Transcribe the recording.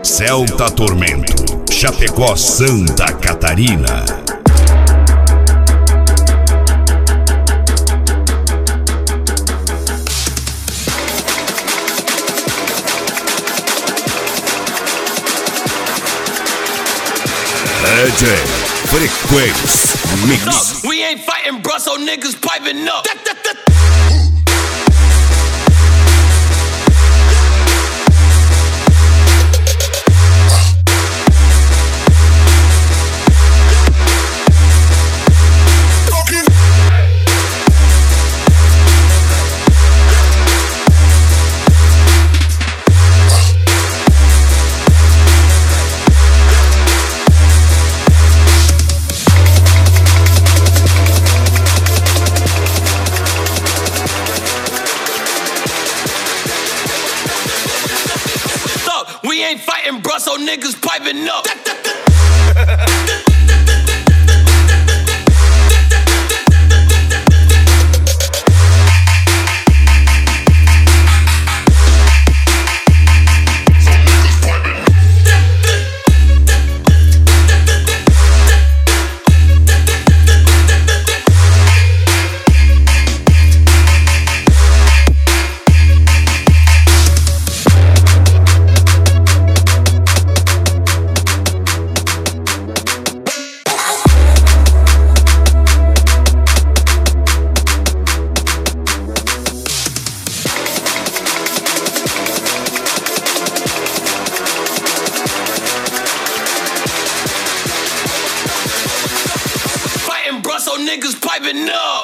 Celta Tormento, Chapecó, Santa Catarina. DJ Frequência Mix. Look, we ain't fighting, bruh, so niggas piping up. We ain't fighting, bruh, so niggas piping up. So niggas piping up.